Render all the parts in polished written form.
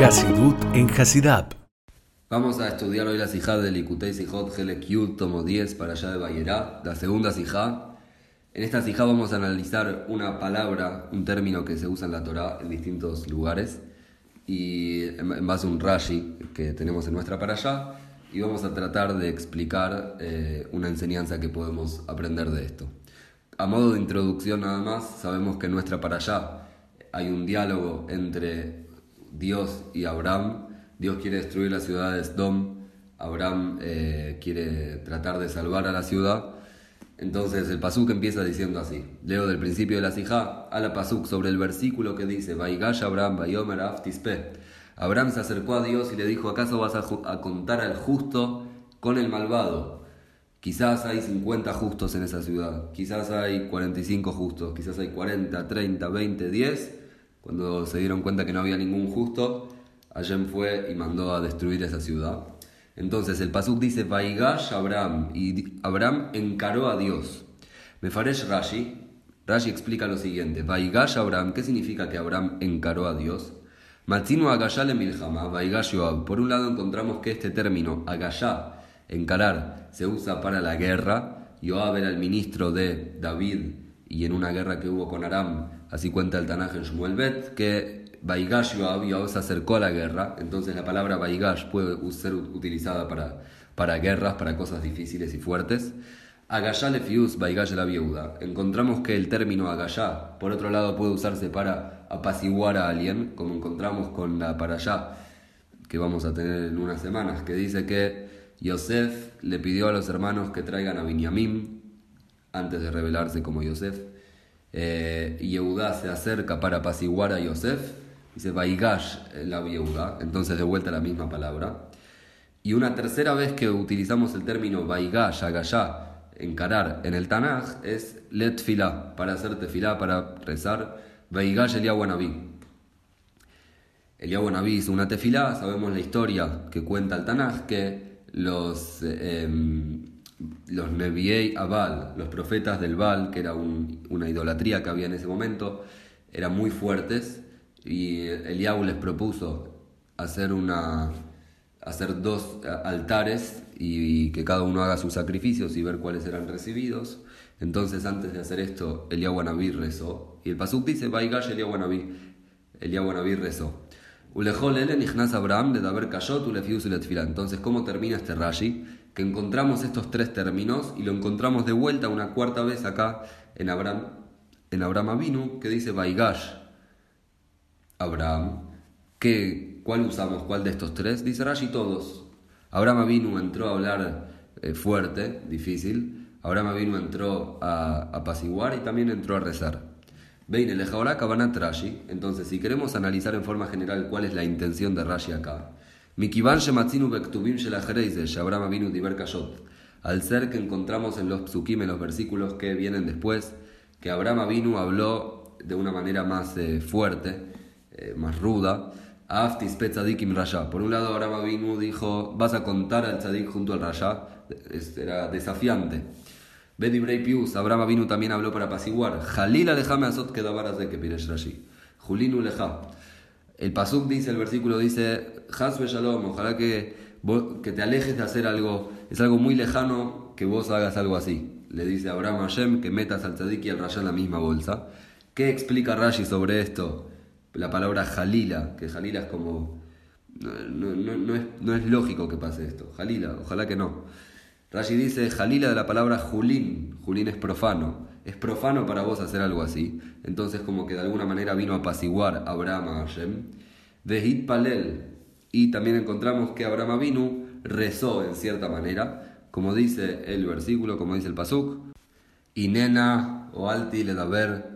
Hasidut en Hasidab. Vamos a estudiar hoy la sijá de Likutei Sijot Helek Yud, tomo 10, para allá de Vayera, la segunda sijá. En esta sijá vamos a analizar una palabra, un término que se usa en la Torá en distintos lugares, y en base a un Rashi que tenemos en nuestra parashá, y vamos a tratar de explicar una enseñanza que podemos aprender de esto. A modo de introducción nada más, sabemos que en nuestra parashá hay un diálogo entre Dios y Abraham. Dios quiere destruir la ciudad de Sdom, Abraham quiere tratar de salvar a la ciudad. Entonces el pasuk empieza diciendo así, leo del principio de la sijá a la pasuk sobre el versículo que dice Vaigash Abraham Vayomer Af Tispe. Abraham se acercó a Dios y le dijo, ¿acaso vas a contar al justo con el malvado? Quizás hay 50 justos en esa ciudad, quizás hay 45 justos, quizás hay 40, 30, 20, 10. Cuando se dieron cuenta que no había ningún justo, Hashem fue y mandó a destruir esa ciudad. Entonces el pasuk dice Vaigash Abraham, y Abraham encaró a Dios. Mefaresh Rashi explica lo siguiente: Vaigash Abraham, ¿qué significa que Abraham encaró a Dios? Matzinu agashá le milhama, Vaigash Yoab. Por un lado encontramos que este término agashá, encarar, se usa para la guerra. Yoab era el ministro de David, y en una guerra que hubo con Aram, así cuenta el Tanaj en Shmuel Bet, que Vaigash Yoab se acercó a la guerra. Entonces la palabra Vaigash puede ser utilizada para guerras, para cosas difíciles y fuertes. Agashá lefius Vaigash la viuda. Encontramos que el término agashá, por otro lado, puede usarse para apaciguar a alguien, como encontramos con la parashá que vamos a tener en unas semanas, que dice que Yosef le pidió a los hermanos que traigan a Binyamin antes de revelarse como Yosef. Y Yehudá se acerca para apaciguar a Yosef, dice Vaigash la viuda, entonces de vuelta la misma palabra. Y una tercera vez que utilizamos el término Vaigash, agashá, encarar en el Tanaj, es let filá, para hacer tefilá, para rezar. Vaigash Eliyahu Anabí. Eliyahu Anabí hizo una tefilá. Sabemos la historia que cuenta el Tanaj, que los Neviei Abal, los profetas del Baal, que era una idolatría que había en ese momento, eran muy fuertes, y Eliyahu les propuso hacer dos altares y que cada uno haga sus sacrificios y ver cuáles eran recibidos. Entonces, antes de hacer esto, Eliyahu Anabí rezó, y el pasuk dice Vaigash Eliyahu Anabí rezó. Entonces, ¿cómo termina este Rashi? Que encontramos estos tres términos y lo encontramos de vuelta una cuarta vez acá en Abraham Avinu, que dice Vaigash Abraham. ¿Cuál usamos? ¿Cuál de estos tres? Dice Rashi todos. Abraham Avinu entró a hablar fuerte, difícil. Abraham Avinu entró a apaciguar y también entró a rezar. Vein el ahora Kavanat Rashi. Entonces, si queremos analizar en forma general cuál es la intención de Rashi acá, Mikivan shematzinu bektubim shel achereize Abraham Avinu diber kashot. Al ser que encontramos en los psukim, en los versículos que vienen después, que Abraham Avinu habló de una manera más fuerte, más ruda. Aftis pe tzadikim rasha. Por un lado, Abraham Avinu dijo, vas a contar al tzadik junto al rasha. Era desafiante. Bedibrei pius, Abraham Avinu también habló para apaciguar. Jalila lejame azot kedavar de que piresh Rashi. Julinu leja. El pasuk dice, el versículo dice, Hasbe Shalom, ojalá que te alejes de hacer algo, es algo muy lejano que vos hagas algo así. Le dice a Abraham Hashem que metas al tzadik y al rasha en la misma bolsa. ¿Qué explica Rashi sobre esto? La palabra Jalila, que Jalila es como, no es lógico que pase esto. Jalila, ojalá que no. Rashi dice Jalila de la palabra Julín. Julín es profano. Es profano para vos hacer algo así. Entonces, como que de alguna manera vino a apaciguar a Abraham a Hashem. Vehit Palel. Y también encontramos que Abraham Avinu rezó en cierta manera, como dice el versículo, como dice el pasuk. Inena o alti le daber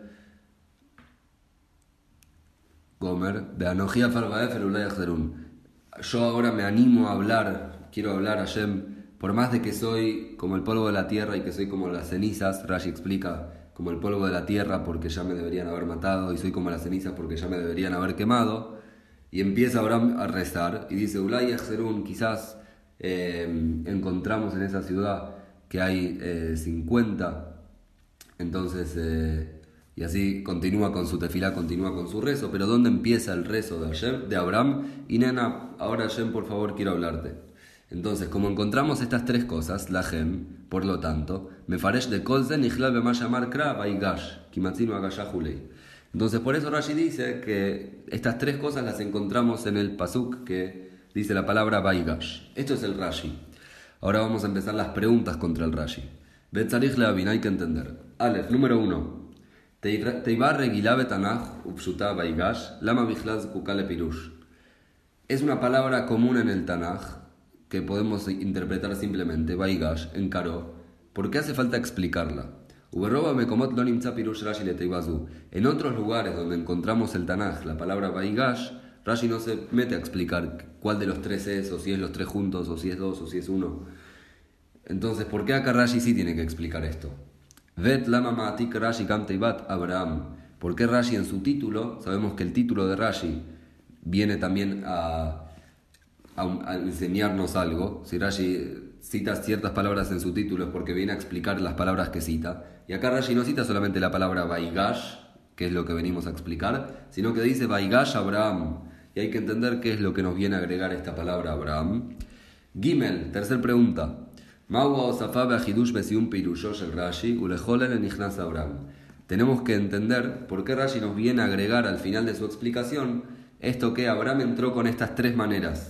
Gomer de Anohia Farbaefer Ulay Achzerun. Yo ahora me animo a hablar, quiero hablar a Hashem. Por más de que soy como el polvo de la tierra y que soy como las cenizas, Rashi explica, como el polvo de la tierra porque ya me deberían haber matado, y soy como las cenizas porque ya me deberían haber quemado. Y empieza Abraham a rezar y dice, Ulay Achzerun, quizás encontramos en esa ciudad que hay 50. Entonces, Y así continúa con su tefilá, continúa con su rezo. Pero ¿dónde empieza el rezo de Hashem, de Abraham? Y nena, ahora Hashem, por favor, quiero hablarte. Entonces, como encontramos estas tres cosas, la Hem, por lo tanto, Mefaresh de Kolzen y Hlal Bema Shamar Kra Baigash, Kimatzinu Agashah Hulei. Entonces, por eso Rashi dice que estas tres cosas las encontramos en el pasuk que dice la palabra Baigash. Esto es el Rashi. Ahora vamos a empezar las preguntas contra el Rashi. Betzarich Leavin, hay que entender. Aleph, número 1. Teibar Regilá Betanach Upshuta Baigash, Lama Bichlaz Kukale Pirush. Es una palabra común en el Tanaj que podemos interpretar simplemente, Baigash, en Karó. ¿Por qué hace falta explicarla? En otros lugares donde encontramos el Tanaj, la palabra Baigash, Rashi no se mete a explicar cuál de los tres es, o si es los tres juntos, o si es dos, o si es uno. Entonces, ¿por qué acá Rashi sí tiene que explicar esto? Vet lama ma'atik Rashi kam teibat Abraham. ¿Por qué Rashi en su título? Sabemos que el título de Rashi viene también a enseñarnos algo. Si Rashi cita ciertas palabras en su título es porque viene a explicar las palabras que cita. Y acá Rashi no cita solamente la palabra Baigash, que es lo que venimos a explicar, sino que dice Baigash Abraham. Y hay que entender qué es lo que nos viene a agregar esta palabra Abraham. Gimel, tercer pregunta. Tenemos que entender por qué Rashi nos viene a agregar al final de su explicación esto que Abraham entró con estas tres maneras.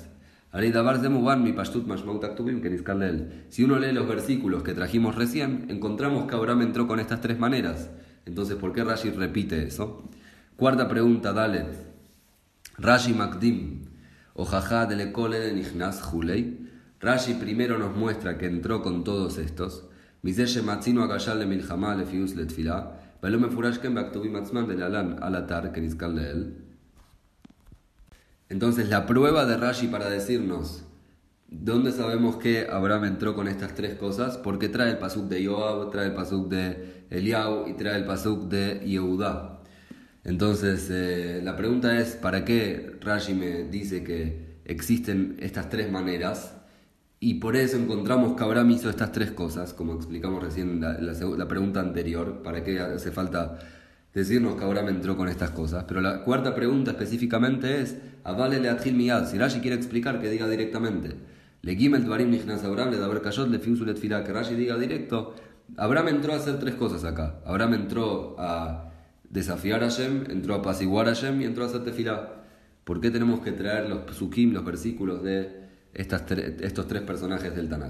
Si uno lee los versículos que trajimos recién, encontramos que Abraham entró con estas tres maneras. Entonces, ¿por qué Rashi repite eso? Cuarta pregunta, Dalet. Rashi Makdim, Ojajá de Lekole Nichnas Hulei. Rashi primero nos muestra que entró con todos estos. Miseshe Matzino Agashal le Milhamá le Fius le Tfilá. Velome Furashken Baktubim Atzman de Lalan Alatar que Nizkal Leel. Entonces, la prueba de Rashi para decirnos dónde sabemos que Abraham entró con estas tres cosas, porque trae el pasuk de Yoab, trae el pasuk de Eliau y trae el pasuk de Yehudá. Entonces, la pregunta es, ¿para qué Rashi me dice que existen estas tres maneras? Y por eso encontramos que Abraham hizo estas tres cosas, como explicamos recién en la pregunta anterior. ¿Para qué hace falta decirnos que Abraham entró con estas cosas? Pero la cuarta pregunta específicamente es, Avale leatjil miyad, si Rashi quiere explicar, que diga directamente. Le gimel dvarim nichnas Abraham, le daber kashot, le fiusu le tfilá, que Rashi diga directo. Abraham entró a hacer tres cosas acá. Abraham entró a desafiar a Hashem, entró a apaciguar a Hashem y entró a hacer tefilá. ¿Por qué tenemos que traer los psukim, los versículos de estos tres personajes del Tanaj?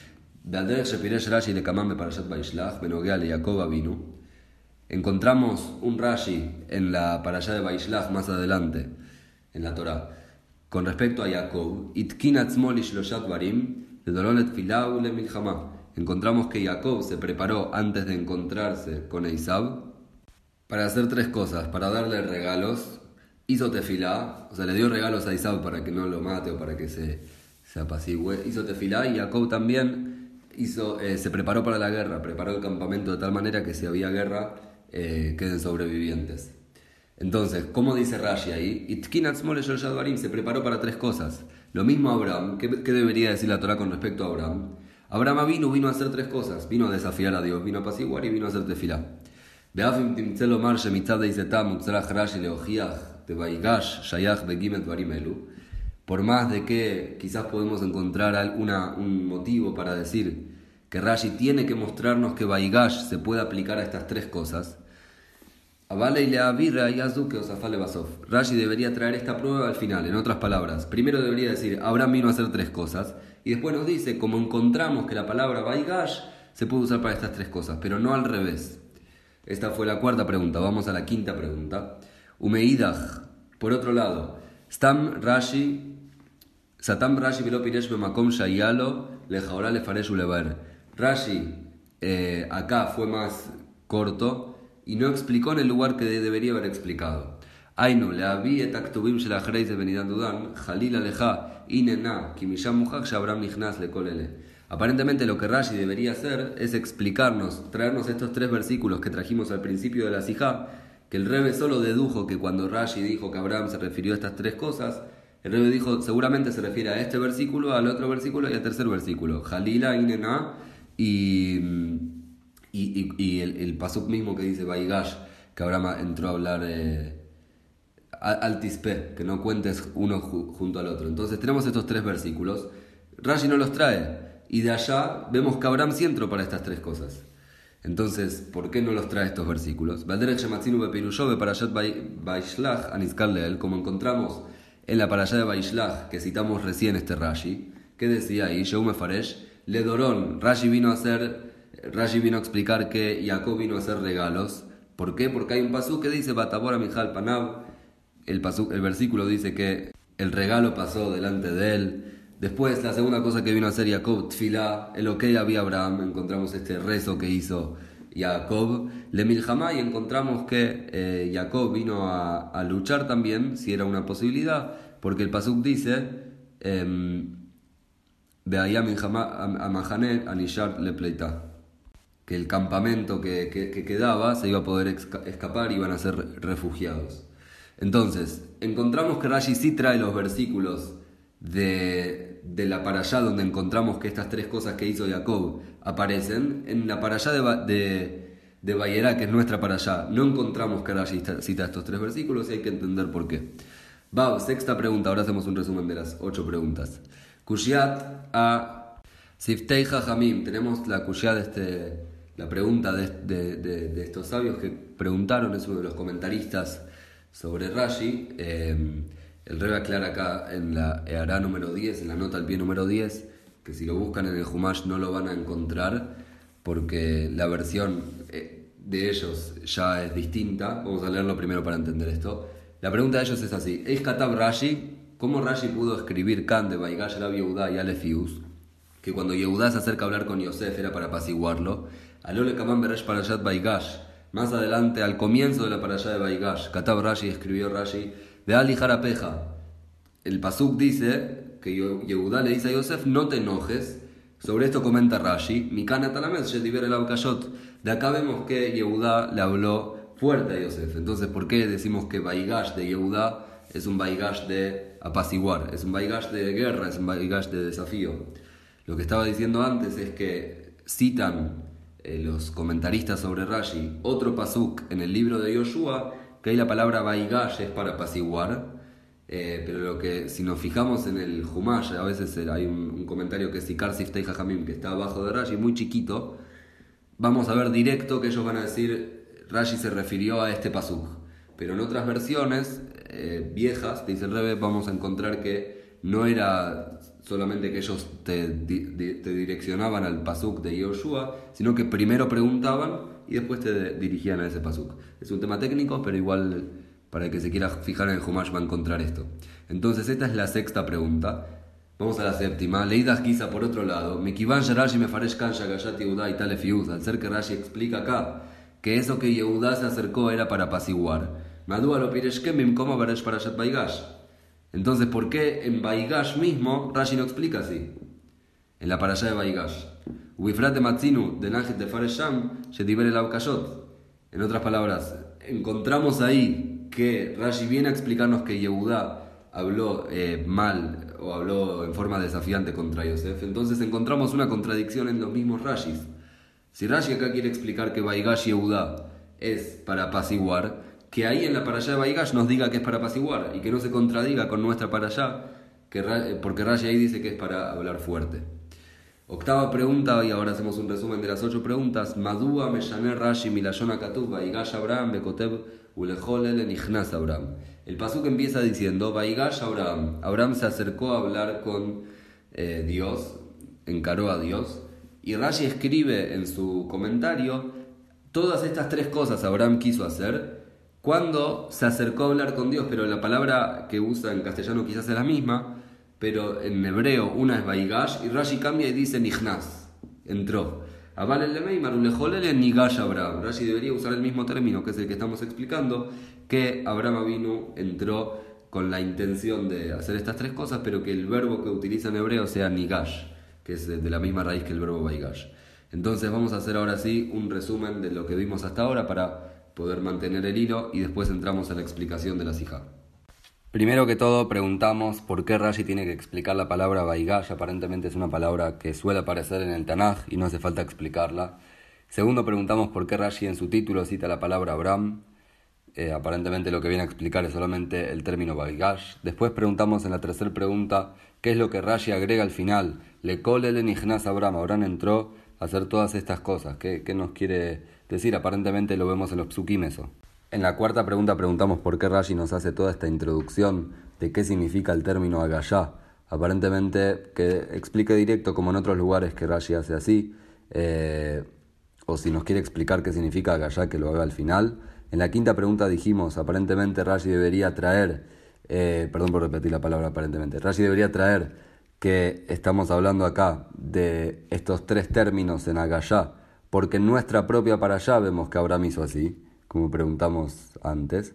Encontramos un Rashi en la parashá de Vaishlach más adelante, en la Torá, con respecto a Jacob. Encontramos que Jacob se preparó antes de encontrarse con Esaú para hacer tres cosas: para darle regalos, hizo tefilá, o sea, le dio regalos a Esaú para que no lo mate o para que se apacigüe, hizo tefilá, y Jacob también se preparó para la guerra, preparó el campamento de tal manera que si había guerra queden sobrevivientes. Entonces, ¿cómo dice Rashi ahí? Se preparó para tres cosas. Lo mismo Abraham. ¿Qué debería decir la Torá con respecto a Abraham? Abraham vino a hacer tres cosas. Vino a desafiar a Dios, vino a apaciguar y vino a hacer tefilá. Por más de que quizás podemos encontrar un motivo para decir que Rashi tiene que mostrarnos que Baigash se puede aplicar a estas tres cosas, Rashi debería traer esta prueba al final. En otras palabras, primero debería decir Abraham vino a hacer tres cosas, y después nos dice, como encontramos que la palabra Baigash se puede usar para estas tres cosas, pero no al revés. Esta fue la cuarta pregunta. Vamos a la quinta pregunta. Umeidach, por otro lado, Satam Rashi velo piresh bemakom shayalo lejaora lefaresh ulever. Rashi acá fue más corto y no explicó en el lugar que debería haber explicado. Ainu leavi et aktubim shel achrei ze benidan dudan jalil aleja inena ki misham muhak shabram nichnas lekolele. Aparentemente lo que Rashi debería hacer es explicarnos, traernos estos tres versículos que trajimos al principio de la Sijá, que el Rebbe solo dedujo que cuando Rashi dijo que Abraham se refirió a estas tres cosas, el Rebbe dijo seguramente se refiere a este versículo, al otro versículo y al tercer versículo. Jalila, Inena y el pasuk mismo que dice Baigash, que Abraham entró a hablar al tispe, que no cuentes uno junto al otro. Entonces tenemos estos 3 versículos. Rashi no los trae. Y de allá vemos que Abraham sí entró para estas 3 cosas. Entonces, ¿por qué no los trae estos versículos? Como encontramos en la parashá de Vaishlach, que citamos recién este Rashi, que decía ahí, Sheume Faresh, Le Dorón, Rashi vino a explicar que Jacob vino a hacer regalos. ¿Por qué? Porque hay un pasú que dice, Batabora Mijal Panav, el versículo dice que el regalo pasó delante de él. Después, la segunda cosa que vino a hacer Jacob, Tfilá, el ok había Abraham, encontramos este rezo que hizo Jacob, Le Milhamá, y encontramos que Jacob vino a luchar también, si era una posibilidad, porque el pasuk dice, Be'ayá Milhamá Amahané Anishar Le Pleitá, que el campamento que quedaba se iba a poder escapar y iban a ser refugiados. Entonces, encontramos que Rashi sí trae los versículos de la parashá donde encontramos que estas 3 cosas que hizo Jacob aparecen. En la parashá de Vayera, que es nuestra parashá, no encontramos que Rashi cita estos 3 versículos y hay que entender por qué. Sexta pregunta, ahora hacemos un resumen de las 8 preguntas. Kushiat a Siftei Jajamim, tenemos la Kushiat la pregunta de estos sabios que preguntaron, es uno de los comentaristas sobre Rashi. El Rebbe aclara acá en la Eará número 10, en la nota al pie número 10, que si lo buscan en el Humash no lo van a encontrar porque la versión de ellos ya es distinta. Vamos a leerlo primero para entender esto. La pregunta de ellos es así: Eish Katab Rashi, ¿cómo Rashi pudo escribir Kan de Baigash Rab Yehudá y Alefius? Que cuando Yehudá se acerca a hablar con Yosef era para apaciguarlo. Alole Kaman Beresh Parashat Baigash. Más adelante, al comienzo de la parashá de Baigash, Katab Rashi, escribió Rashi, de Ali Jarapeja. El pasuk dice que Yehudá le dice a Yosef, no te enojes. Sobre esto comenta Rashi, Mikana Talamed, Shediber el Abkashot. De acá vemos que Yehudá le habló fuerte a Yosef. Entonces, ¿por qué decimos que Baigash de Yehudá es un Baigash de apaciguar? Es un Baigash de guerra, es un Baigash de desafío. Lo que estaba diciendo antes es que citan los comentaristas sobre Rashi otro pasuk en el libro de Yoshua, que ahí la palabra Baigash es para apaciguar, pero si nos fijamos en el Humash, a veces hay un comentario que es Sikar Siftei Jajamim, que está abajo de Rashi, muy chiquito, vamos a ver directo que ellos van a decir Rashi se refirió a este pasuk, pero en otras versiones viejas, dice el Rebbe, vamos a encontrar que no era solamente que ellos te direccionaban al pasuk de Yoshua, sino que primero preguntaban y después te dirigían a ese pasuk. Es un tema técnico, pero igual para el que se quiera fijar en el Humash va a encontrar esto. Entonces esta es la sexta pregunta. Vamos a la séptima. Leidas Giza por otro lado. Mekivan Rashi Mefaresh Kan Shagayat Yehudá y Talefiuz. Al ser que Rashi explica acá que eso que Yehudá se acercó era para apaciguar. Madúa lo Pireshkemim como Baresh Parashat Baigash. Entonces, ¿por qué en Baigash mismo Rashi no explica así? En la parashá de Baigash. Ubifrate Matzinu del ángel de Faresham Shediber el Abkashot. En otras palabras, encontramos ahí que Rashi viene a explicarnos que Yehudá habló mal o habló en forma desafiante contra Yosef. Entonces encontramos una contradicción en los mismos Rashis. Si Rashi acá quiere explicar que Baigash Yehudá es para apaciguar, que ahí en la parashá de Baigash nos diga que es para apaciguar y que no se contradiga con nuestra parashá, porque Rashi ahí dice que es para hablar fuerte. Octava pregunta, y ahora hacemos un resumen de las 8 preguntas. Madúa Meshaner Rashi Milashon Akatuv Baigash Abraham Bekotev Ulejolel Nichnas Abraham. El pasuk empieza diciendo Baigash Abraham. Abraham se acercó a hablar con Dios, encaró a Dios, y Rashi escribe en su comentario todas estas 3 cosas Abraham quiso hacer cuando se acercó a hablar con Dios, pero la palabra que usa en castellano quizás es la misma, pero en hebreo una es Baigash y Rashi cambia y dice Nichnas, entró. Aval el lemei marulejolele nigash Abraham. Rashi debería usar el mismo término que es el que estamos explicando, que Abraham Avinu entró con la intención de hacer estas 3 cosas, pero que el verbo que utiliza en hebreo sea nigash, que es de la misma raíz que el verbo Baigash. Entonces vamos a hacer ahora sí un resumen de lo que vimos hasta ahora para poder mantener el hilo y después entramos a la explicación de la sijá. Primero que todo preguntamos por qué Rashi tiene que explicar la palabra Baigash. Aparentemente es una palabra que suele aparecer en el Tanaj y no hace falta explicarla. Segundo preguntamos por qué Rashi en su título cita la palabra Abraham. Aparentemente lo que viene a explicar es solamente el término Baigash. Después preguntamos en la tercera pregunta qué es lo que Rashi agrega al final. Le kolele nichnas Abraham. Abraham entró a hacer todas estas cosas. ¿Qué nos quiere decir? Aparentemente lo vemos en los psukim eso. En la cuarta pregunta preguntamos por qué Rashi nos hace toda esta introducción de qué significa el término Agashá. Aparentemente que explique directo como en otros lugares que Rashi hace así. O si nos quiere explicar qué significa Agashá, que lo haga al final. En la quinta pregunta dijimos, aparentemente Rashi debería traer, perdón por repetir la palabra aparentemente, Rashi debería traer que estamos hablando acá de estos tres términos en Agashá, porque en nuestra propia parashá vemos que Abraham hizo así, como preguntamos antes.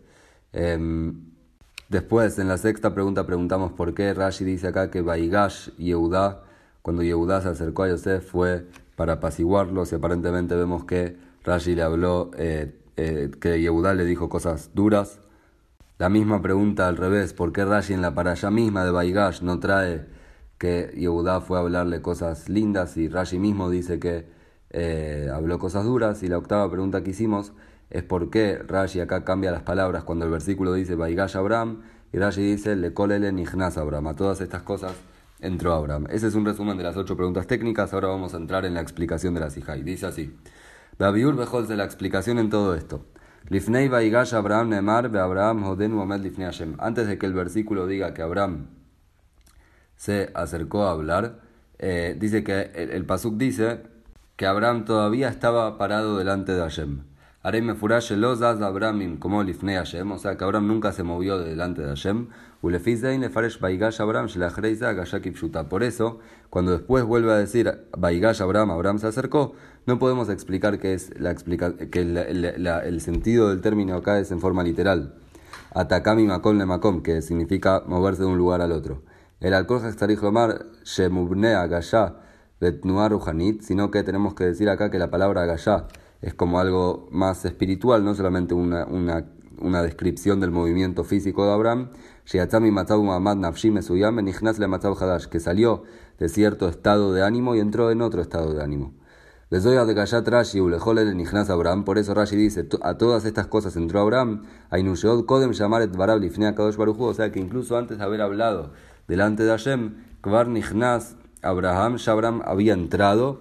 Después, en la sexta pregunta preguntamos por qué Rashi dice acá que Baigash Yehudá, cuando Yehudá se acercó a Yosef fue para apaciguarlos, y aparentemente vemos que Rashi le habló, que Yehudá le dijo cosas duras. La misma pregunta al revés, ¿por qué Rashi en la parashá misma de Baigash no trae que Yehudá fue a hablarle cosas lindas y Rashi mismo dice que habló cosas duras? Y la octava pregunta que hicimos es por qué Rashi acá cambia las palabras cuando el versículo dice Baigash Abraham y Rashi dice Le kolele nichnas Abraham. A todas estas cosas entró Abraham. Ese es un resumen de las 8 preguntas técnicas. Ahora vamos a entrar en la explicación de la Sijá. Dice así: Babiur bejol de la explicación en todo esto. Lifnei Baigash Abraham Nemar be Abraham Hodenu Omed Lifnei Hashem. Antes de que el versículo diga que Abraham se acercó a hablar, dice que el pasuk dice que Abraham todavía estaba parado delante de Hashem. Arei mefurash lo zaz Abraham como lifnei Hashem, o sea que Abraham nunca se movió de delante de Hashem. Ulefi zein lefaresh Baigash Abraham shelachrei za Agashá kipshuta. Por eso, cuando después vuelve a decir Baigash Abraham, Abraham se acercó, no podemos explicar que es el sentido del término acá es en forma literal. Atakami makom le makom, que significa moverse de un lugar al otro. El alcohol estaría lomar shemubne Agashá betnuar ruhanit, sino que tenemos que decir acá que la palabra Agashá es como algo más espiritual, no solamente una descripción del movimiento físico de Abraham, que salió de cierto estado de ánimo y entró en otro estado de ánimo. Por eso Rashi dice, a todas estas cosas entró Abraham, o sea que incluso antes de haber hablado delante de Hashem, Kvar Nichnas Abraham había entrado,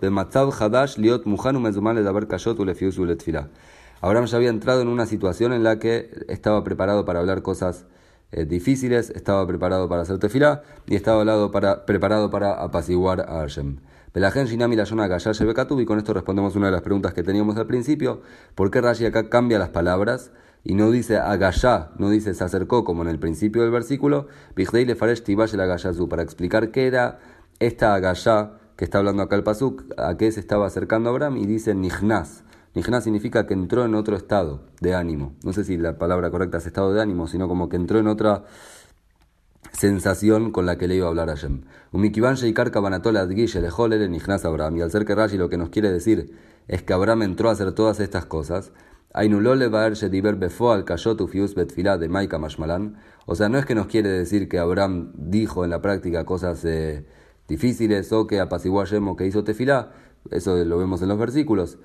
Abraham ya había entrado en una situación en la que estaba preparado para hablar cosas difíciles, estaba preparado para hacer tefilá y estaba preparado para apaciguar a Hashem. Y con esto respondemos una de las preguntas que teníamos al principio: ¿por qué Rashi acá cambia las palabras y no dice agashá, no dice se acercó como en el principio del versículo? Para explicar qué era esta agashá que está hablando acá el pasuk, a qué se estaba acercando Abraham, y dice nichnas. Nichnas significa que entró en otro estado de ánimo. No sé si la palabra correcta es estado de ánimo, sino como que entró en otra sensación con la que le iba a hablar a Hashem. Y al ser que Rashi lo que nos quiere decir es que Abraham entró a hacer todas estas cosas, o sea, no es que nos quiere decir que Abraham dijo en la práctica cosas difíciles o que apaciguó a Hashem o que hizo tefilá. Eso lo vemos en los versículos.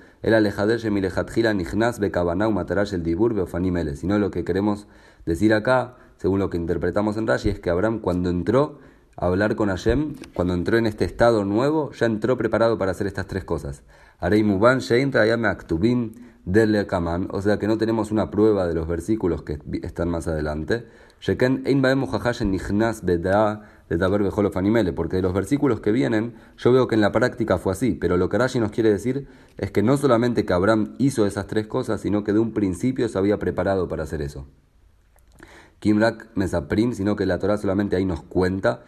Sino lo que queremos decir acá, según lo que interpretamos en Rashi, es que Abraham cuando entró a hablar con Hashem, cuando entró en este estado nuevo, ya entró preparado para hacer estas tres cosas. O sea que no tenemos una prueba de los versículos que están más adelante. Porque de los versículos que vienen, yo veo que en la práctica fue así, pero lo que Rashi nos quiere decir es que no solamente que Abraham hizo esas tres cosas, sino que de un principio se había preparado para hacer eso. Kimrak Mesaprim, sino que la Torah solamente ahí nos cuenta.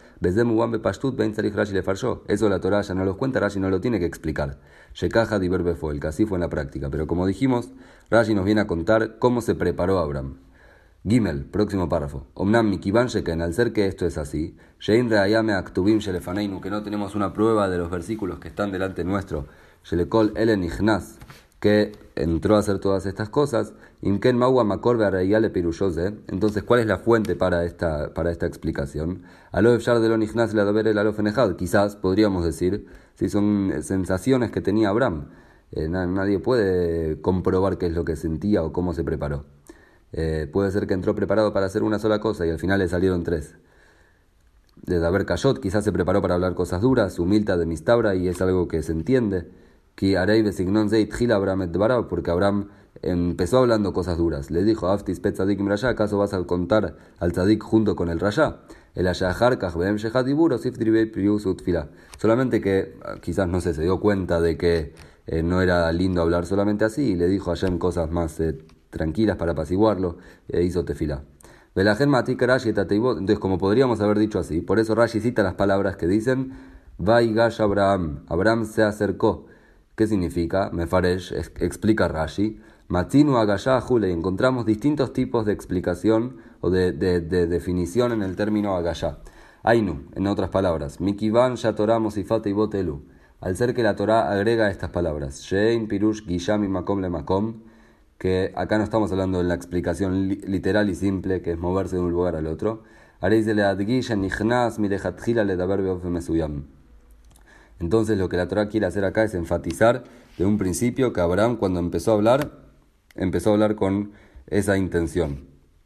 Eso la Torah ya no los cuenta, Rashi no lo tiene que explicar. Shekaja diber befoel, que así fue en la práctica. Pero como dijimos, Rashi nos viene a contar cómo se preparó Abraham. Gimel, próximo párrafo. Omnam mikivan sheken, al ser que esto es así, shein reayame aktubim shelefaneinu, que no tenemos una prueba de los versículos que están delante nuestro, shelekol elen ichnas, que entró a hacer todas estas cosas, imken maua makor bearayale pirushose. Entonces, ¿cuál es la fuente para esta explicación? Alo efshar de lo ichnas la daber el alo fenejad, quizás podríamos decir, si son sensaciones que tenía Abraham, nadie puede comprobar qué es lo que sentía o cómo se preparó. Puede ser que entró preparado para hacer una sola cosa y al final le salieron tres. De haber Kayot, quizás se preparó para hablar cosas duras, humilta de Mistabra, y es algo que se entiende. Ki Arei Besignon Zeit Gila Abraham et Barab, porque Abraham empezó hablando cosas duras. Le dijo, Aftis Pet Tzadikim Rasha, ¿acaso vas a contar al Tzadik junto con el Rasha? El Ashahar Kachbeem Shehadibur, Osif Dribei Prius Utfila. Solamente que quizás, no sé, se dio cuenta de que no era lindo hablar solamente así, y le dijo a Hashem cosas más tranquilas para apaciguarlo, e hizo tefilá. Entonces, como podríamos haber dicho así, por eso Rashi cita las palabras que dicen Vaigash Abraham, Abraham se acercó. ¿Qué significa? Mefaresh explica Rashi. Matinu Agashá Jule, encontramos distintos tipos de explicación o de definición en el término Agashá. Ainu, en otras palabras, Mikivan Shatorah Mosifate y Botelu. Al ser que la Torah agrega estas palabras, Shein Pirush Gisham y Makom le Makom, que acá no estamos hablando de la explicación literal y simple, que es moverse de un lugar al otro. Entonces lo que la Torah quiere hacer acá es enfatizar de un principio que Abraham, cuando empezó a hablar con esa intención.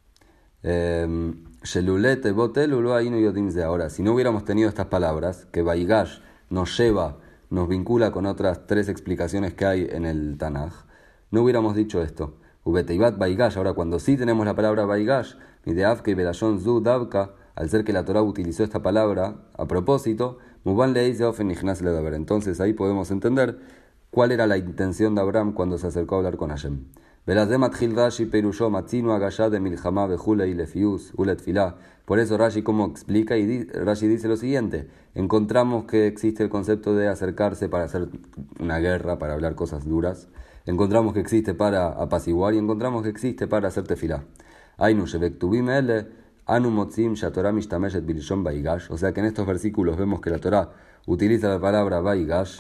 Ahora, si no hubiéramos tenido estas palabras, que Vaigash nos vincula con otras tres explicaciones que hay en el Tanaj, no hubiéramos dicho esto. Ubeteibat Vaigash, ahora cuando sí tenemos la palabra Vaigash, Mideavke y Belashon Zu Davka, al ser que la Torah utilizó esta palabra a propósito, Muban Leis de Ofen Nichnas Ledaber. Entonces ahí podemos entender cuál era la intención de Abraham cuando se acercó a hablar con Hashem. Veladematchil Rashi Perusho Matzinu Agashá de Milhamá Bejule y Lefius Ulet Filá. Por eso Rashi como explica y Rashi dice lo siguiente: encontramos que existe el concepto de acercarse para hacer una guerra, para hablar cosas duras. Encontramos que existe para apaciguar y encontramos que existe para hacer tefilá. Ainu shebektubim ele anu motzim shatorah mishtameshet bilshon baigash. O sea que en estos versículos vemos que la Torah utiliza la palabra baigash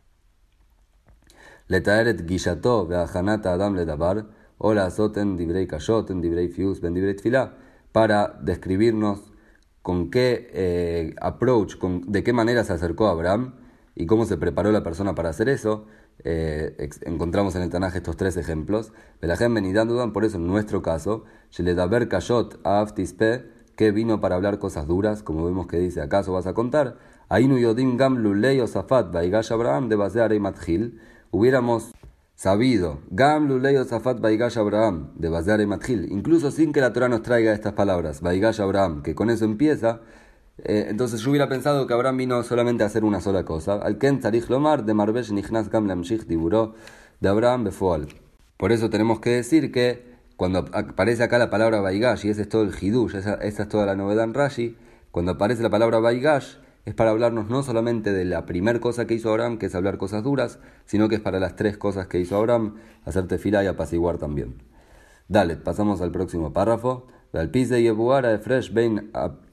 letaeret gishato ve'achanata adam ledabar o la azoten dibrei kashot en dibrei fius ben dibrei tefilá, para describirnos con qué de qué manera se acercó a Abraham y cómo se preparó la persona para hacer eso. Encontramos en el Tanaj estos tres ejemplos. Belajem Benidan dudan, por eso en nuestro caso, Sheledaber Kashot Aftispe, que vino para hablar cosas duras, como vemos que dice, ¿acaso vas a contar? Ainu Yodim Gam Lulei Osafat Baigash Abraham de Basearei Matjil. Hubiéramos sabido Gam Lulei Osafat Baigash Abraham de Basearei Matjil, incluso sin que la Torah nos traiga estas palabras, Baigash Abraham, que con eso empieza. Entonces yo hubiera pensado que Abraham vino solamente a hacer una sola cosa. Al Ken Tzarich Lomar de Marbesh Nichnas Gam Lamshich Diburó de Abraham Befoal. Por eso tenemos que decir que cuando aparece acá la palabra Baigash, y ese es todo el Hidush, esa es toda la novedad en Rashi, cuando aparece la palabra Baigash es para hablarnos no solamente de la primera cosa que hizo Abraham, que es hablar cosas duras, sino que es para las tres cosas que hizo Abraham, hacer tefilá y apaciguar también. Dale, pasamos al próximo párrafo. Al pise yebuara de fresh bein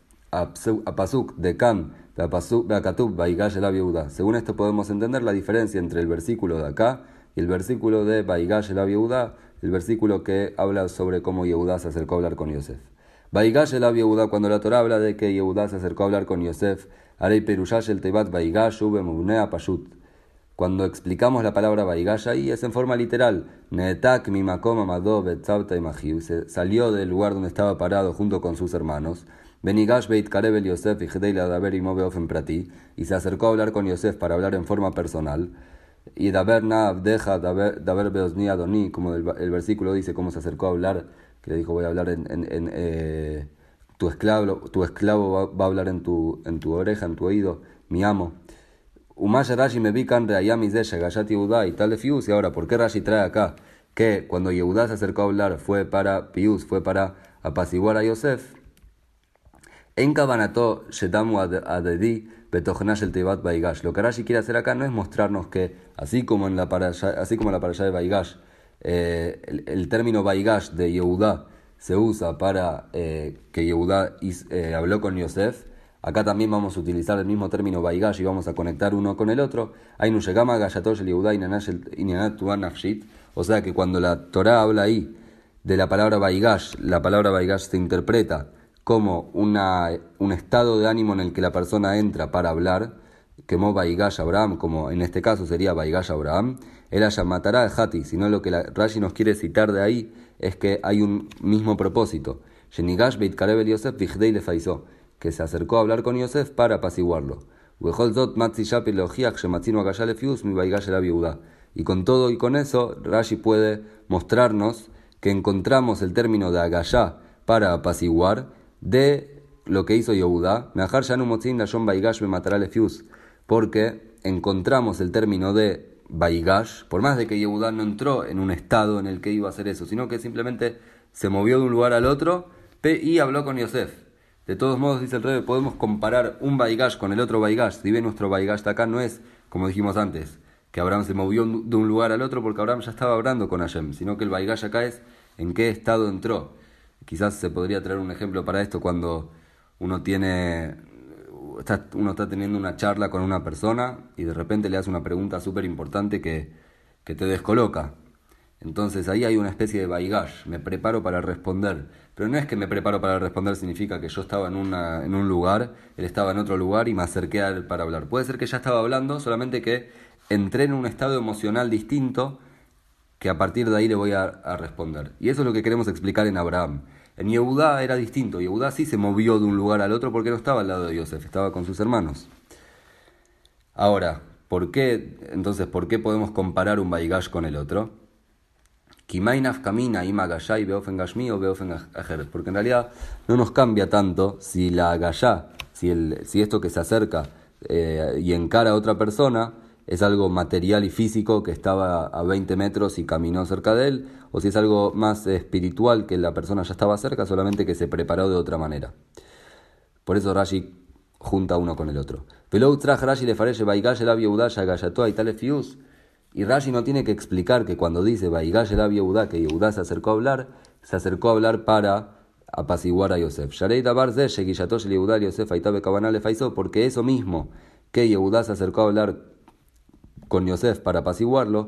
Apasuk de Kan, Beakatub, Baigash el Yehuda. Según esto podemos entender la diferencia entre el versículo de acá y el versículo de Baigash el Yehuda, el versículo que habla sobre cómo Yehuda se acercó a hablar con Yosef. Baigash el Yehuda, cuando la Torah habla de que Yehuda se acercó a hablar con Yosef, Arei Perushash el Teibat Baigash ube Mubnea Pashut. Cuando explicamos la palabra Baigash ahí es en forma literal. Neetak mi makom amado betzavta imahiu. Se salió del lugar donde estaba parado junto con sus hermanos. Benigash beit karebel Yosef y Hedei ladaber imo beofen prati. Y se acercó a hablar con Yosef para hablar en forma personal. Y daber na abdeja daber beosni adoni, como el versículo dice, cómo se acercó a hablar, que le dijo voy a hablar tu esclavo va a hablar en tu oreja, en tu oído, mi amo. Umasha Rashi me vi kan reayami de Shagayat Yehuda y tal de Fius. Y ahora, ¿por qué Rashi trae acá que cuando Yehuda se acercó a hablar fue para Pius, fue para apaciguar a Yosef? En Kabanato Shetamu Adedi Betochnash el Teibat Baigash. Lo que Rashi quiere hacer acá no es mostrarnos que, así como en la parashá de Baigash, el término Baigash de Yehuda se usa para que Yehuda habló con Yosef. Acá también vamos a utilizar el mismo término Baigash y vamos a conectar uno con el otro. Ainu Shegama Gashatosh el Yehuda Inyanat Tuan Nafshit. O sea que cuando la Torah habla ahí de la palabra Baigash, la palabra Baigash se interpreta como un estado de ánimo en el que la persona entra para hablar. quemó Baigash Abraham, como en este caso sería Baigash Abraham, era Yamatará de Hati, sino lo que Rashi nos quiere citar de ahí es que hay un mismo propósito. Shenigash Beit Kareb el Yosef Bichdei le faizó, que se acercó a hablar con Yosef para apaciguarlo. Y con todo y con eso, Rashi puede mostrarnos que encontramos el término de agashá para apaciguar de lo que hizo Yehudá, porque encontramos el término de Baigash, por más de que Yehudá no entró en un estado en el que iba a hacer eso, sino que simplemente se movió de un lugar al otro y habló con Yosef. De todos modos, dice el Rebbe, podemos comparar un Baigash con el otro Baigash. Si bien nuestro Baigash de acá no es, como dijimos antes, que Abraham se movió de un lugar al otro porque Abraham ya estaba hablando con Hashem, sino que el Baigash acá es en qué estado entró. Quizás se podría traer un ejemplo para esto cuando uno está teniendo una charla con una persona y de repente le hace una pregunta súper importante que te descoloca. Entonces ahí hay una especie de Baigash, me preparo para responder. Pero no es que me preparo para responder significa que yo estaba en un lugar, él estaba en otro lugar y me acerqué a él para hablar. Puede ser que ya estaba hablando, solamente que entré en un estado emocional distinto que a partir de ahí le voy a responder. Y eso es lo que queremos explicar en Abraham. En Yehudá era distinto. Yehudá sí se movió de un lugar al otro porque no estaba al lado de Yosef, estaba con sus hermanos. Ahora, ¿por qué podemos comparar un Baigash con el otro? Porque en realidad no nos cambia tanto si la agashá, si esto que se acerca y encara a otra persona es algo material y físico que estaba a 20 metros y caminó cerca de él, o si es algo más espiritual que la persona ya estaba cerca, solamente que se preparó de otra manera. Por eso Rashi junta uno con el otro. Y Rashi no tiene que explicar que cuando dice Baigash el Yehudá, que Yehudá se acercó a hablar para apaciguar a Yosef. Porque eso mismo que Yehudá se acercó a hablar con Yosef para apaciguarlo,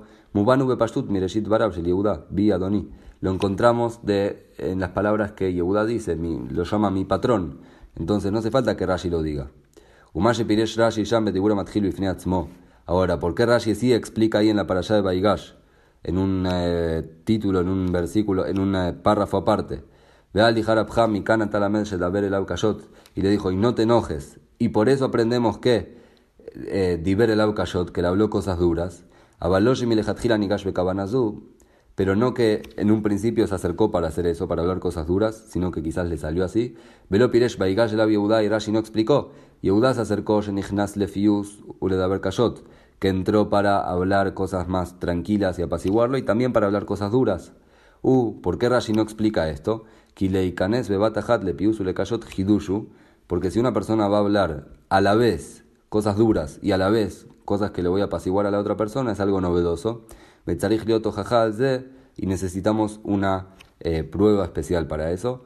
lo encontramos en las palabras que Yehudá dice, lo llama mi patrón. Entonces no hace falta que Rashi lo diga. Ahora, ¿por qué Rashi sí explica ahí en la parashá de Baigash, en un título, en un versículo, en un párrafo aparte? Y le dijo, y no te enojes. Y por eso aprendemos que Diber el Aukashot, que le habló cosas duras, pero no que en un principio se acercó para hacer eso, para hablar cosas duras, sino que quizás le salió así. Velo Piresh Baigash el Yehudá, y Rashi no explicó. Yehudá se acercó, que entró para hablar cosas más tranquilas y apaciguarlo, y también para hablar cosas duras. ¿Por qué Rashi no explica esto? Porque si una persona va a hablar a la vez cosas duras y a la vez cosas que le voy a apaciguar a la otra persona, es algo novedoso. Y necesitamos una prueba especial para eso.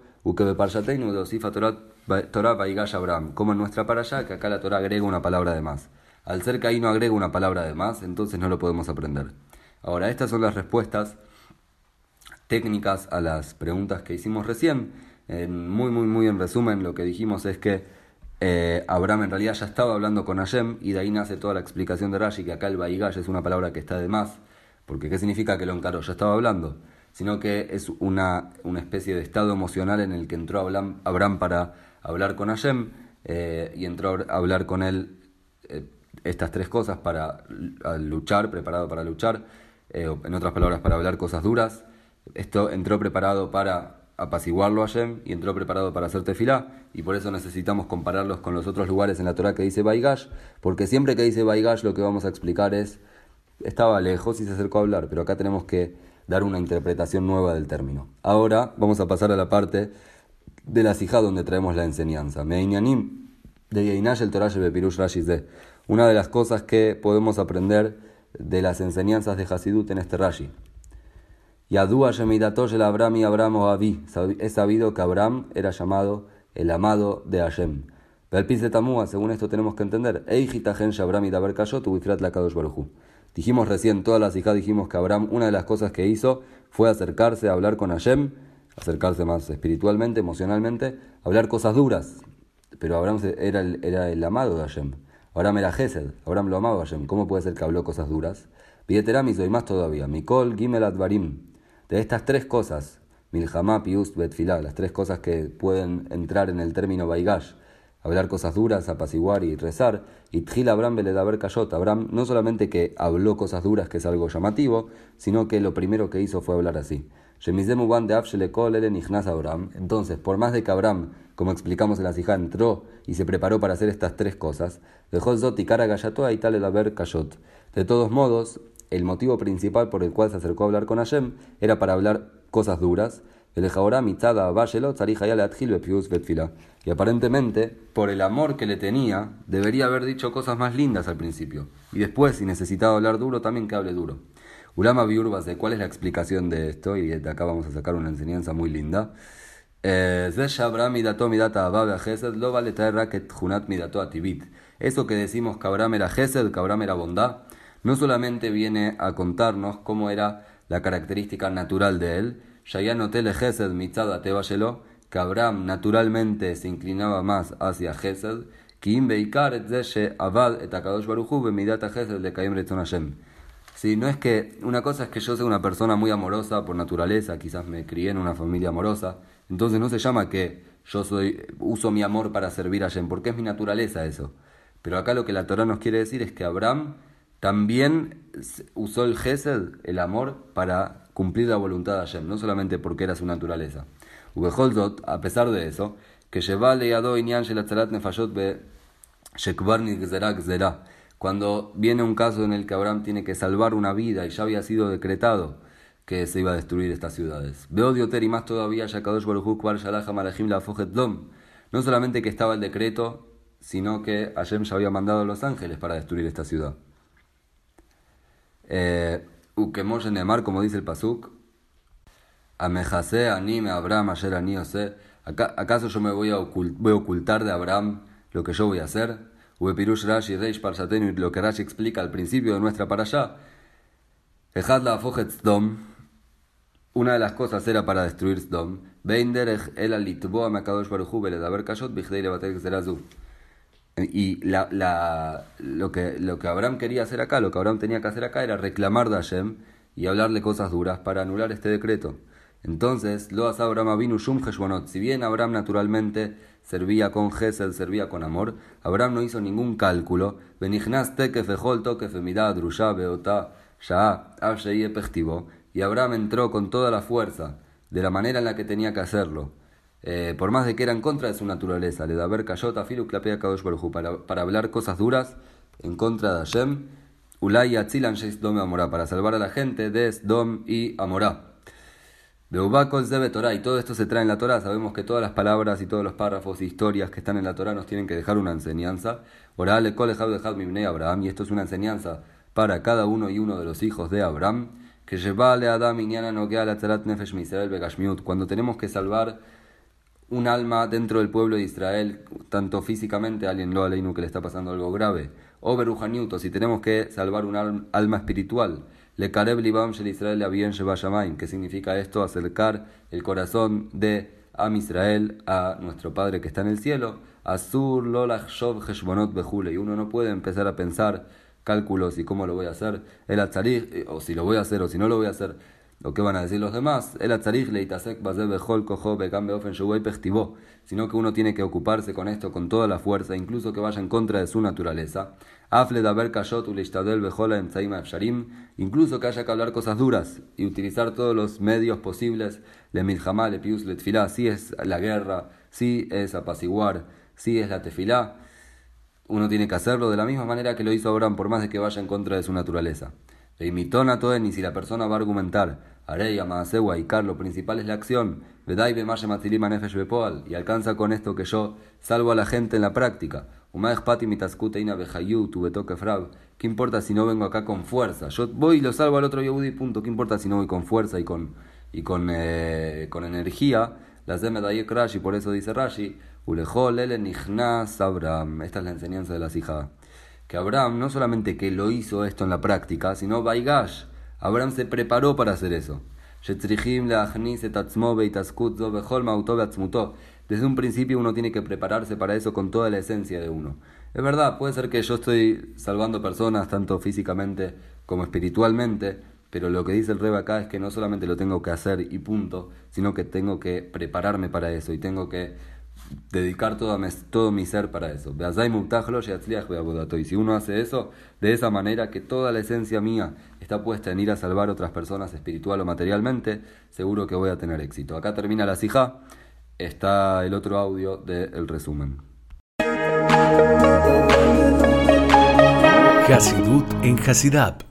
Como en nuestra parashá, que acá la Torah agrega una palabra de más. Al ser que ahí no agrega una palabra de más, entonces no lo podemos aprender. Ahora, estas son las respuestas técnicas a las preguntas que hicimos recién. Muy en resumen, lo que dijimos es que Abraham en realidad ya estaba hablando con Hashem, y de ahí nace toda la explicación de Rashi, que acá el Baigash es una palabra que está de más, porque ¿qué significa que lo encaró? Ya estaba hablando, sino que es una especie de estado emocional en el que entró Abraham para hablar con Hashem, y entró a hablar con él estas tres cosas para luchar, preparado para luchar, en otras palabras, para hablar cosas duras. Esto entró preparado para apaciguarlo a Hashem y entró preparado para hacer tefilá, y por eso necesitamos compararlos con los otros lugares en la Torah que dice Baigash, porque siempre que dice Baigash lo que vamos a explicar es estaba lejos y se acercó a hablar, pero acá tenemos que dar una interpretación nueva del término. Ahora vamos a pasar a la parte de la sijá donde traemos la enseñanza. Me'inyanim de Yeinash el Torah Shebepirush Rashi Ze. Una de las cosas que podemos aprender de las enseñanzas de Hasidut en este Rashi. Yadua Shemidatosh el Abraham y Abraham o Avi. Es sabido que Abraham era llamado el amado de Hashem. Belpis de Tamua, según esto tenemos que entender. Eijitajen Shabram y Daber Kashot Uifrat la Kadosh Baruj. Dijimos recién, todas las hijas dijimos que Abraham, una de las cosas que hizo fue acercarse a hablar con Hashem, acercarse más espiritualmente, emocionalmente, hablar cosas duras. Pero Abraham era el amado de Hashem. Abraham era Gesed, Abraham lo amaba a Hashem. ¿Cómo puede ser que habló cosas duras? Vieteramizo y más todavía. Mikol, Gimel Advarim. De estas tres cosas, Milhamá, Pius, Betfilá, las tres cosas que pueden entrar en el término Baigash, hablar cosas duras, apaciguar y rezar. Y Tjil Abraham Beledaber Kayot. Abraham no solamente que habló cosas duras, que es algo llamativo, sino que lo primero que hizo fue hablar así. Entonces, por más de que Abraham, como explicamos en la sijá, entró y se preparó para hacer estas tres cosas, dejó Zot y cara gallatoa y tal el haber kayot. De todos modos, el motivo principal por el cual se acercó a hablar con Hashem era para hablar cosas duras. Y aparentemente, por el amor que le tenía, debería haber dicho cosas más lindas al principio. Y después, si necesitaba hablar duro, también que hable duro. Ulama Biurbas, ¿cuál es la explicación de esto? Y de acá vamos a sacar una enseñanza muy linda. Eso que decimos que Abraham era Gesed, que Abraham era bondad, no solamente viene a contarnos cómo era la característica natural de él, que Abraham naturalmente se inclinaba más hacia Gesed, Sí, no es que, una cosa es que yo sea una persona muy amorosa por naturaleza, quizás me crié en una familia amorosa, entonces no se llama que yo uso mi amor para servir a Hashem, porque es mi naturaleza eso. Pero acá lo que la Torá nos quiere decir es que Abraham también usó el Gesed, el amor, para cumplir la voluntad de Hashem, no solamente porque era su naturaleza. Ubeholzot, a pesar de eso, que lleva leado inyan shel atzalat nefashot be shekvar nigzera gzera. Cuando viene un caso en el que Abraham tiene que salvar una vida y ya había sido decretado que se iba a destruir estas ciudades. Veo dioter y más todavía, Shakadosh Baruj Hu kvar shalacha malachim lafojet dom. No solamente que estaba el decreto, sino que Hashem ya había mandado a los ángeles para destruir esta ciudad. Ukemoshe Nemar, como dice el pasuk, Amejase anime Abraham ayer aniose. ¿Acaso yo me voy a ocultar de Abraham lo que yo voy a hacer? Ubepirush Rashi Reish Parshatenu, y lo que Rashi explica al principio de nuestra parashá, Ejad la Afojet Sdom, una de las cosas era para destruir Sdom, Beinderech el alitboa makadosh baruj hu beledaber kashot bichdei levater gzerazu. Y lo que Abraham quería hacer acá, lo que Abraham tenía que hacer acá era reclamar de Hashem y hablarle cosas duras para anular este decreto. Entonces, lo hace Abraham Avinu Shum Heshbonot. Si bien Abraham naturalmente servía con Gesed, servía con amor, Abraham no hizo ningún cálculo. Benichnas tekef ejol tokef emidad drusha beota sha'a av shei epechtivo. Y Abraham entró con toda la fuerza, de la manera en la que tenía que hacerlo. Por más de que era en contra de su naturaleza, le da ver kayot afilu klapea kadosh baruj hu, para hablar cosas duras en contra de Hashem, ulay atzilan sheis dom amorá, para salvar a la gente de Sdom y Amorá. Beubakol Zebe Torah, y todo esto se trae en la Torah. Sabemos que todas las palabras y todos los párrafos e historias que están en la Torah nos tienen que dejar una enseñanza. Orale kol ejad dejad mibnei Abraham, y esto es una enseñanza para cada uno y uno de los hijos de Abraham. Que llevale Adam inyana nogea la tzarat nefesh misrael begashmiut, cuando tenemos que salvar un alma dentro del pueblo de Israel, tanto físicamente, alguien lo aleinu que le está pasando algo grave, o beruhaniut, si tenemos que salvar un alma espiritual. Le kareb libam shel Israel le avien sheba shamayim, que significa esto, acercar el corazón de Am Israel a nuestro Padre que está en el cielo. Asur lo lachshov heshbonot bejule, y uno no puede empezar a pensar cálculos y cómo lo voy a hacer, el atzarich, o si lo voy a hacer o si no lo voy a hacer, lo que van a decir los demás, el atzarich leitasek baze bejol kojo begam beofen shuvei pechtivó, sino que uno tiene que ocuparse con esto con toda la fuerza, incluso que vaya en contra de su naturaleza. Afle daber kashot uleishtadel bejola emtzaim afsharim, incluso que haya que hablar cosas duras y utilizar todos los medios posibles, le milhamá, le pius, le tefilá, si es la guerra, si es apaciguar, si es la tefilá, uno tiene que hacerlo de la misma manera que lo hizo Abraham, por más de que vaya en contra de su naturaleza. Reimitona toen, y si la persona va a argumentar, Arei, Amasewa y Carlo, lo principal es la acción, Vedai bemaye matzilim anefesh bepoal, y alcanza con esto que yo salvo a la gente en la práctica. Umaech pati mitaskuteina behayu, tu betoke frab. ¿Qué importa si no vengo acá con fuerza? Yo voy y lo salvo al otro Yehudi, punto. ¿Qué importa si no voy con fuerza y con energía? La zemedayek Rashi, por eso dice Rashi, Ulejol ele nichnas Abraham. Esta es la enseñanza de la sijá. Que Abraham no solamente que lo hizo esto en la práctica, sino Baigash. Abraham se preparó para hacer eso. Desde un principio uno tiene que prepararse para eso con toda la esencia de uno. Es verdad, puede ser que yo estoy salvando personas tanto físicamente como espiritualmente, pero lo que dice el Rebe acá es que no solamente lo tengo que hacer y punto, sino que tengo que prepararme para eso y tengo que dedicar todo mi ser para eso. Y si uno hace eso, de esa manera que toda la esencia mía está puesta en ir a salvar a otras personas espiritual o materialmente, seguro que voy a tener éxito. Acá termina la sijá, está el otro audio del resumen. Hasidut en Hasidab.